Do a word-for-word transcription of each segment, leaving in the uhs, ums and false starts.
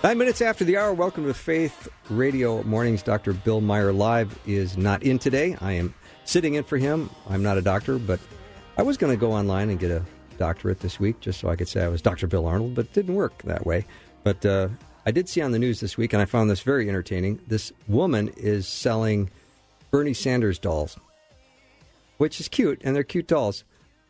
Nine minutes after the hour, welcome to Faith Radio Mornings. Doctor Bill Meyer Live is not in today. I am sitting in for him. I'm not a doctor, but I was going to go online and get a doctorate this week just so I could say I was Doctor Bill Arnold, but it didn't work that way. But uh, I did see on the news this week, and I found this very entertaining. This woman is selling Bernie Sanders dolls, which is cute, and they're cute dolls.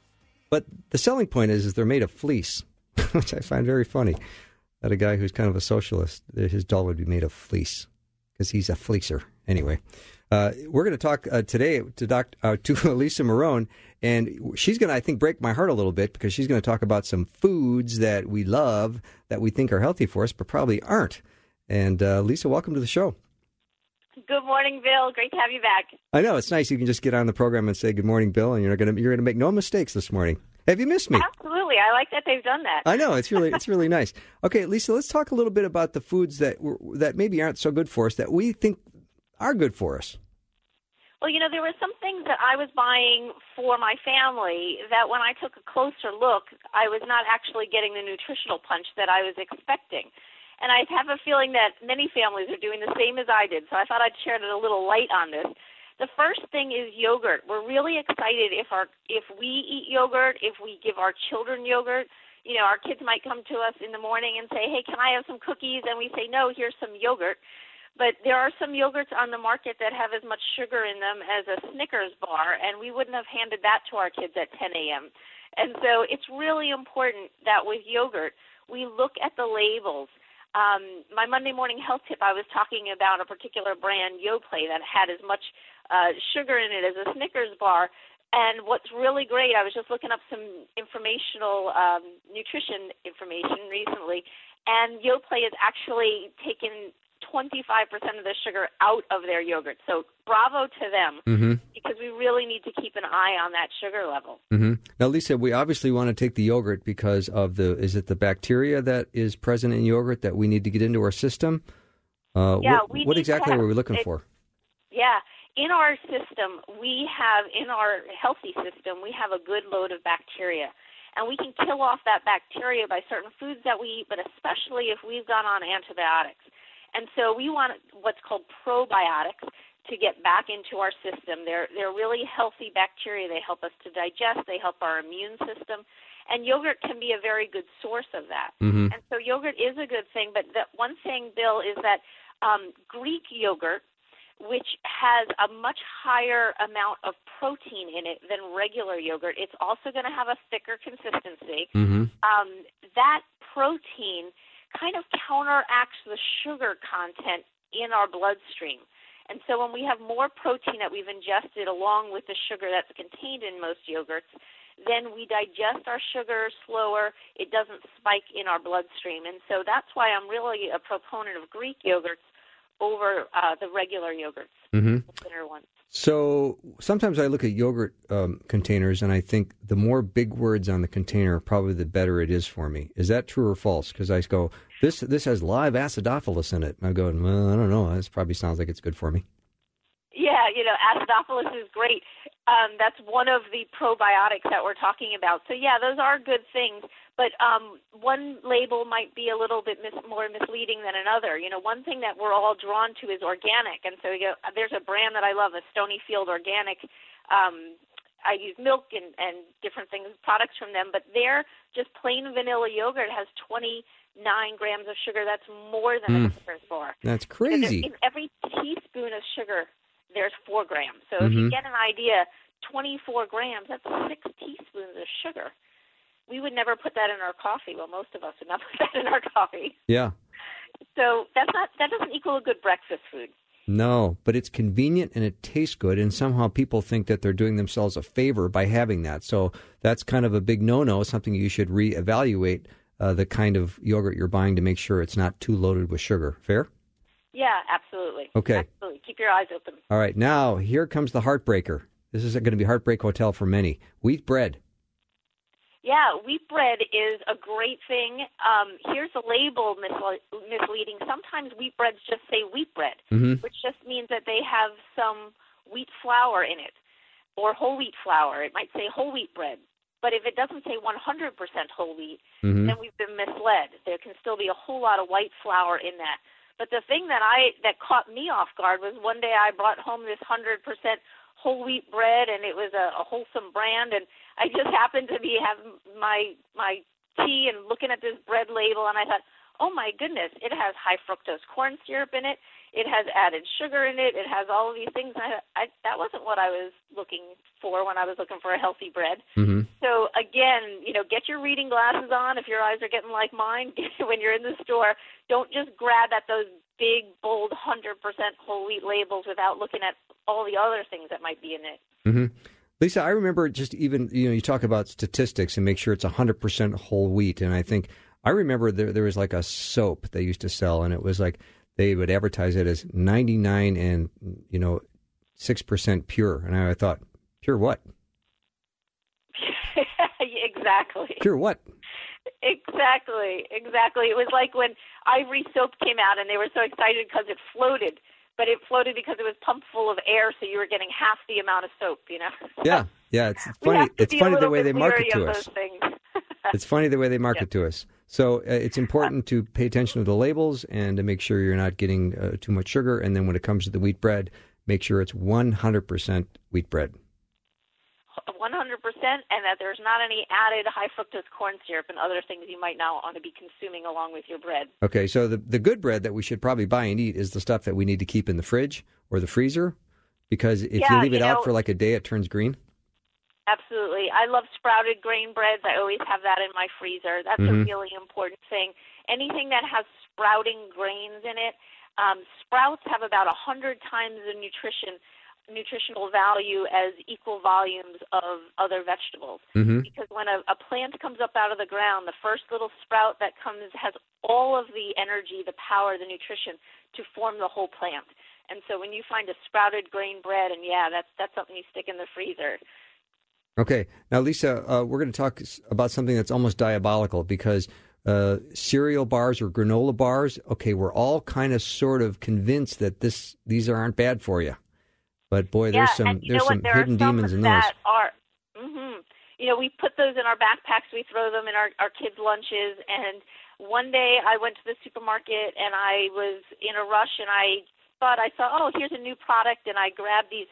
But the selling point is, is they're made of fleece, which I find very funny. That a guy who's kind of a socialist, his doll would be made of fleece because he's a fleecer. Anyway, uh, we're going to talk uh, today to doc, uh, to Lisa Marone, and she's going to, I think, break my heart a little bit because she's going to talk about some foods that we love that we think are healthy for us, but probably aren't. And uh, Lisa, welcome to the show. Good morning, Bill. Great to have you back. I know, it's nice. You can just get on the program and say good morning, Bill, and you're going to you're going to make no mistakes this morning. Have you missed me? Absolutely. I like that they've done that. I know. It's really it's really nice. Okay, Lisa, let's talk a little bit about the foods that that maybe aren't so good for us that we think are good for us. Well, you know, there were some things that I was buying for my family that when I took a closer look, I was not actually getting the nutritional punch that I was expecting. And I have a feeling that many families are doing the same as I did, so I thought I'd shed a little light on this. The first thing is yogurt. We're really excited if our if we eat yogurt, if we give our children yogurt. You know, our kids might come to us in the morning and say, hey, can I have some cookies? And we say, no, here's some yogurt. But there are some yogurts on the market that have as much sugar in them as a Snickers bar, and we wouldn't have handed that to our kids at ten a.m. And so it's really important that with yogurt, we look at the labels. Um, my Monday morning health tip, I was talking about a particular brand, Yoplait, that had as much uh, sugar in it as a Snickers bar. And what's really great, I was just looking up some informational um, nutrition information recently, and Yoplait has actually taken twenty-five percent of the sugar out of their yogurt. So bravo to them, mm-hmm. because we really need to keep an eye on that sugar level. Mm-hmm. Now, Lisa, we obviously want to take the yogurt because of the, is it the bacteria that is present in yogurt that we need to get into our system? Uh, yeah, what, we what exactly have, are we looking it, for? Yeah, in our system, we have, in our healthy system, we have a good load of bacteria. And we can kill off that bacteria by certain foods that we eat, but especially if we've gone on antibiotics. And so we want what's called probiotics to get back into our system. They're they're really healthy bacteria. They help us to digest. They help our immune system. And yogurt can be a very good source of that. Mm-hmm. And so yogurt is a good thing. But the one thing, Bill, is that um, Greek yogurt, which has a much higher amount of protein in it than regular yogurt, it's also going to have a thicker consistency. Mm-hmm. Um, that protein kind of counteracts the sugar content in our bloodstream. And so when we have more protein that we've ingested along with the sugar that's contained in most yogurts, then we digest our sugar slower. It doesn't spike in our bloodstream. And so that's why I'm really a proponent of Greek yogurts over uh, the regular yogurts, mm-hmm. the thinner ones. So sometimes I look at yogurt um, containers and I think the more big words on the container, probably the better it is for me. Is that true or false? Because I go, this this has live acidophilus in it. And I go, well, I don't know. This probably sounds like it's good for me. Yeah, you know, acidophilus is great. Um, that's one of the probiotics that we're talking about. So, yeah, those are good things. But um, one label might be a little bit mis- more misleading than another. You know, one thing that we're all drawn to is organic. And so you know, there's a brand that I love, a Stonyfield Organic. Um, I use milk and, and different things, products from them. But their just plain vanilla yogurt has twenty-nine grams of sugar. That's more than mm. a Snickers bar. That's crazy. In every teaspoon of sugar, there's four grams. So mm-hmm. if you get an idea, twenty-four grams, that's six teaspoons of sugar. We would never put that in our coffee. Well, most of us would not put that in our coffee. Yeah. So that's not that doesn't equal a good breakfast food. No, but it's convenient and it tastes good, and somehow people think that they're doing themselves a favor by having that. So that's kind of a big no-no, something you should reevaluate uh, the kind of yogurt you're buying to make sure it's not too loaded with sugar. Fair? Yeah, absolutely. Okay. Absolutely. Keep your eyes open. All right. Now, here comes the heartbreaker. This is going to be Heartbreak Hotel for many. Wheat bread. Yeah, wheat bread is a great thing. Um, here's a label misle- misleading. Sometimes wheat breads just say wheat bread, mm-hmm. which just means that they have some wheat flour in it or whole wheat flour. It might say whole wheat bread. But if it doesn't say one hundred percent whole wheat, mm-hmm. then we've been misled. There can still be a whole lot of white flour in that. But the thing that I that caught me off guard was one day I brought home this one hundred percent whole wheat bread, and it was a, a wholesome brand, and I just happened to be having my my tea and looking at this bread label, and I thought, oh my goodness, it has high fructose corn syrup in it. It has added sugar in it. It has all of these things. I, I, that wasn't what I was looking for when I was looking for a healthy bread. Mm-hmm. So again, you know, get your reading glasses on if your eyes are getting like mine. When you're in the store, don't just grab at those big, bold, one hundred percent whole wheat labels without looking at all the other things that might be in it. Mm-hmm. Lisa, I remember just even, you know, you talk about statistics and make sure it's one hundred percent whole wheat. And I think, I remember there, there was like a soap they used to sell, and it was like, they would advertise it as ninety-nine and, you know, six percent pure. And I thought, pure what? Exactly. Pure what? Exactly. Exactly. It was like when Ivory soap came out and they were so excited because it floated, but it floated because it was pumped full of air, so you were getting half the amount of soap, you know? Yeah. Yeah. It's funny. It's funny the way they market to us. It's funny the way they market yeah. to us. So uh, it's important to pay attention to the labels and to make sure you're not getting uh, too much sugar. And then when it comes to the wheat bread, make sure it's one hundred percent wheat bread. one hundred percent, and that there's not any added high fructose corn syrup and other things you might not want to be consuming along with your bread. Okay, so the, the good bread that we should probably buy and eat is the stuff that we need to keep in the fridge or the freezer, because if yeah, you leave it you know, out for like a day, it turns green. Absolutely. I love sprouted grain breads. I always have that in my freezer. That's mm-hmm. a really important thing. Anything that has sprouting grains in it, um, sprouts have about one hundred times the nutrition nutritional value as equal volumes of other vegetables. Mm-hmm. Because when a, a plant comes up out of the ground, the first little sprout that comes has all of the energy, the power, the nutrition to form the whole plant. And so when you find a sprouted grain bread, and yeah, that's that's something you stick in the freezer. Okay. Now, Lisa, uh, we're going to talk about something that's almost diabolical, because uh, cereal bars or granola bars, okay, we're all kind of sort of convinced that this these aren't bad for you. But, boy, yeah, there's some and you there's know some what? There hidden are some demons in that those. Are, mm-hmm. You know, we put those in our backpacks. We throw them in our, our kids' lunches. And one day I went to the supermarket, and I was in a rush, and I thought, I saw, oh, here's a new product, and I grabbed these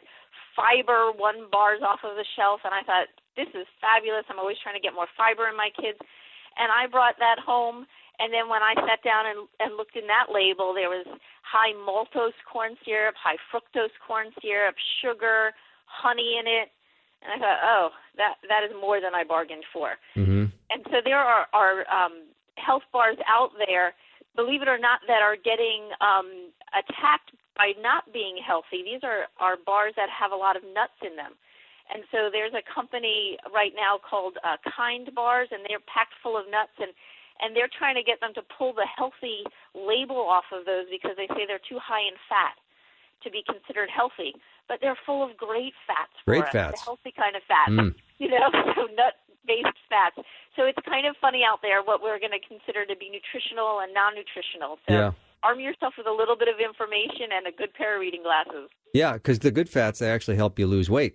fiber one bars off of the shelf, and I thought, this is fabulous. I'm always trying to get more fiber in my kids. And I brought that home, and then when I sat down and, and looked in that label, there was high maltose corn syrup, high fructose corn syrup, sugar, honey in it. And I thought, oh, that that is more than I bargained for. Mm-hmm. And so there are, are um, health bars out there, believe it or not, that are getting um, attacked by not being healthy. These are, are bars that have a lot of nuts in them. And so there's a company right now called uh, Kind Bars, and they're packed full of nuts, and, and they're trying to get them to pull the healthy label off of those because they say they're too high in fat to be considered healthy. But they're full of great fats for great us, fats. the healthy kind of fat, mm. you know, so nut-based fats. So it's kind of funny out there what we're going to consider to be nutritional and non-nutritional. So yeah. arm yourself with a little bit of information and a good pair of reading glasses. Yeah, because the good fats, they actually help you lose weight.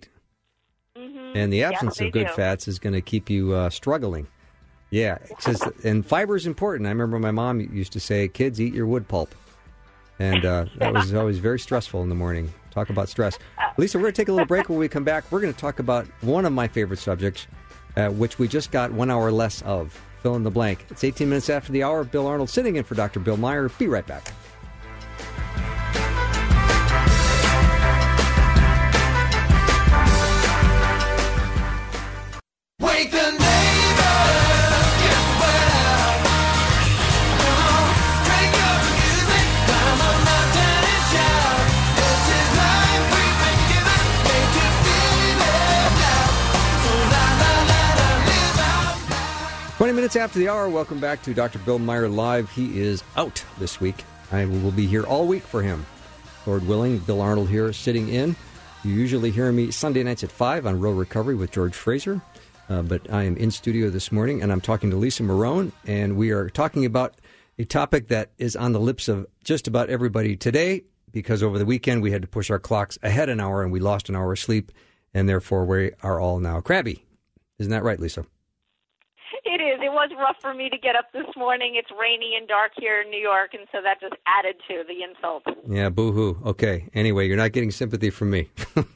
Mm-hmm. And the absence yes, of good do. fats is going to keep you uh, struggling. Yeah, it says, and fiber is important. I remember my mom used to say, kids, eat your wood pulp. And uh, that was always very stressful in the morning. Talk about stress. Lisa, we're going to take a little break. When we come back, we're going to talk about one of my favorite subjects, uh, which we just got one hour less of. Fill in the blank. It's eighteen minutes after the hour. Bill Arnold sitting in for Doctor Bill Meyer. Be right back. twenty minutes after the hour, welcome back to Doctor Bill Meyer Live. He is out this week. I will be here all week for him. Lord willing, Bill Arnold here sitting in. You usually hear me Sunday nights at five on Rural Recovery with George Fraser. Uh, but I am in studio this morning, and I'm talking to Lisa Marone, and we are talking about a topic that is on the lips of just about everybody today, because over the weekend we had to push our clocks ahead an hour, and we lost an hour of sleep, and therefore we are all now crabby. Isn't that right, Lisa? It is. It was rough for me to get up this morning. It's rainy and dark here in New York, and so that just added to the insult. Yeah, boo-hoo. Okay. Anyway, you're not getting sympathy from me.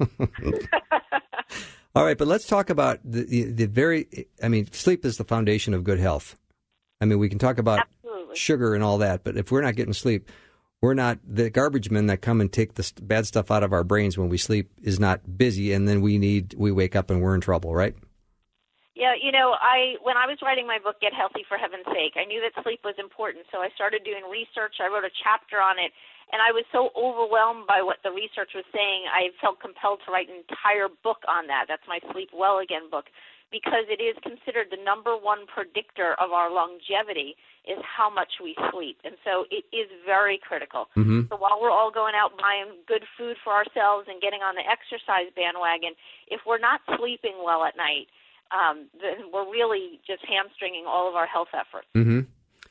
All right, but let's talk about the, the, the very, I mean, sleep is the foundation of good health. I mean, we can talk about Absolutely. sugar and all that, but if we're not getting sleep, we're not, the garbage men that come and take the st- bad stuff out of our brains when we sleep is not busy, and then we need, we wake up and we're in trouble, right? Yeah, you know, I when I was writing my book, Get Healthy for Heaven's Sake, I knew that sleep was important, so I started doing research. I wrote a chapter on it, and I was so overwhelmed by what the research was saying, I felt compelled to write an entire book on that. That's my Sleep Well Again book, because it is considered the number one predictor of our longevity is how much we sleep. And so it is very critical. Mm-hmm. So while we're all going out buying good food for ourselves and getting on the exercise bandwagon, if we're not sleeping well at night, Um, then we're really just hamstringing all of our health efforts. Mm-hmm.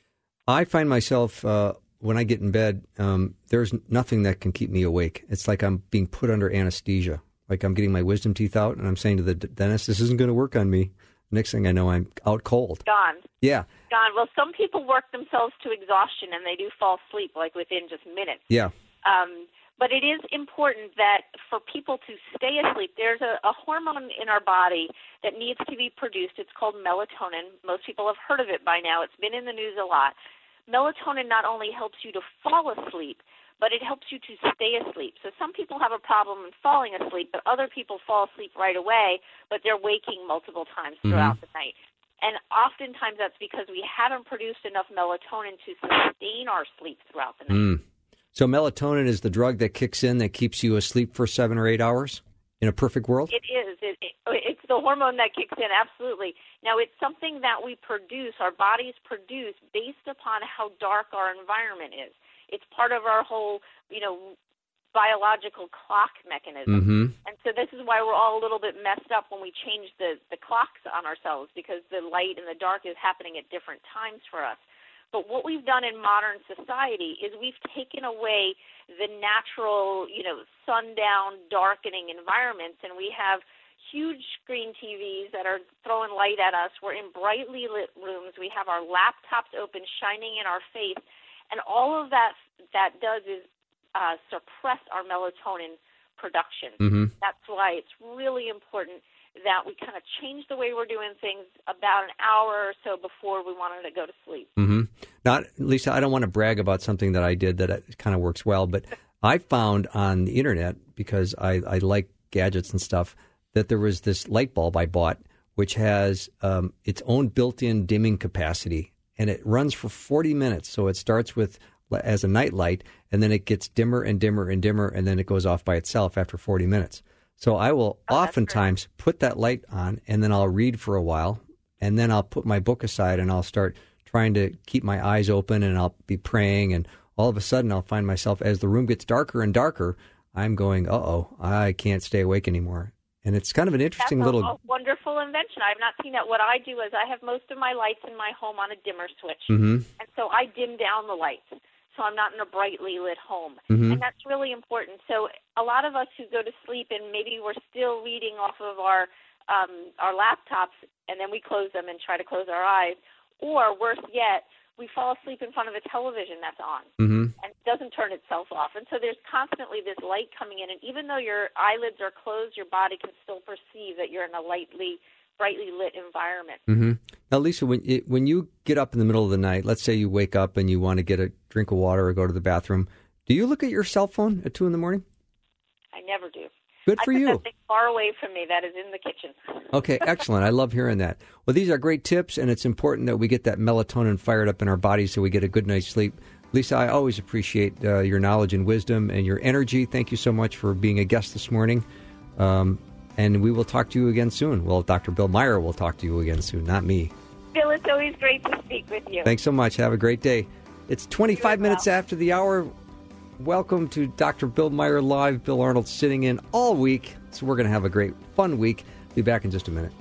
I find myself, uh, when I get in bed, um, there's nothing that can keep me awake. It's like I'm being put under anesthesia. Like I'm getting my wisdom teeth out, and I'm saying to the d- dentist, this isn't going to work on me. Next thing I know, I'm out cold. Gone. Yeah. Gone. Well, some people work themselves to exhaustion, and they do fall asleep, like within just minutes. Yeah. Um, But it is important that for people to stay asleep, there's a, a hormone in our body that needs to be produced. It's called melatonin. Most people have heard of it by now. It's been in the news a lot. Melatonin not only helps you to fall asleep, but it helps you to stay asleep. So some people have a problem in falling asleep, but other people fall asleep right away, but they're waking multiple times throughout mm-hmm. the night. And oftentimes that's because we haven't produced enough melatonin to sustain our sleep throughout the night. Mm. So melatonin is the drug that kicks in that keeps you asleep for seven or eight hours in a perfect world? It is. It, it, it's the hormone that kicks in, absolutely. Now, it's something that we produce, our bodies produce, based upon how dark our environment is. It's part of our whole, you know, biological clock mechanism. Mm-hmm. And so this is why we're all a little bit messed up when we change the, the clocks on ourselves, because the light and the dark is happening at different times for us. But what we've done in modern society is we've taken away the natural, you know, sundown, darkening environments, and we have huge screen T Vs that are throwing light at us. We're in brightly lit rooms. We have our laptops open, shining in our face, and all of that that does is uh, suppress our melatonin production. Mm-hmm. That's why it's really important that we kind of change the way we're doing things about an hour or so before we wanted to go to sleep. Mm-hmm. Not, Lisa, I don't want to brag about something that I did that kind of works well, but I found on the internet, because I, I like gadgets and stuff, that there was this light bulb I bought, which has um, its own built-in dimming capacity, and it runs for forty minutes. So it starts with as a night light, and then it gets dimmer and dimmer and dimmer, and then it goes off by itself after forty minutes. So I will oh, oftentimes put that light on, and then I'll read for a while, and then I'll put my book aside, and I'll start trying to keep my eyes open, and I'll be praying, and all of a sudden I'll find myself, as the room gets darker and darker, I'm going, uh-oh, I can't stay awake anymore. And it's kind of an interesting That's little... a, a wonderful invention. I've not seen that. What I do is I have most of my lights in my home on a dimmer switch, mm-hmm. and so I dim down the lights. So I'm not in a brightly lit home. Mm-hmm. And that's really important. So a lot of us who go to sleep and maybe we're still reading off of our um, our laptops, and then we close them and try to close our eyes, or worse yet, we fall asleep in front of a television that's on mm-hmm. and it doesn't turn itself off. And so there's constantly this light coming in, and even though your eyelids are closed, your body can still perceive that you're in a lightly brightly lit environment. Mm-hmm. Now, Lisa, when it, when you get up in the middle of the night, let's say you wake up and you want to get a drink of water or go to the bathroom, do you look at your cell phone at two in the morning? I never do. Good for I put you. that thing far away from me. That is in the kitchen. Okay, excellent. I love hearing that. Well, these are great tips, and it's important that we get that melatonin fired up in our bodies so we get a good night's sleep. Lisa, I always appreciate uh, your knowledge and wisdom and your energy. Thank you so much for being a guest this morning. Um, And we will talk to you again soon. Well, Doctor Bill Meyer will talk to you again soon, not me. Bill, it's always great to speak with you. Thanks so much. Have a great day. It's twenty-five well. minutes after the hour. Welcome to Doctor Bill Meyer Live. Bill Arnold sitting in all week. So we're going to have a great, fun week. Be back in just a minute.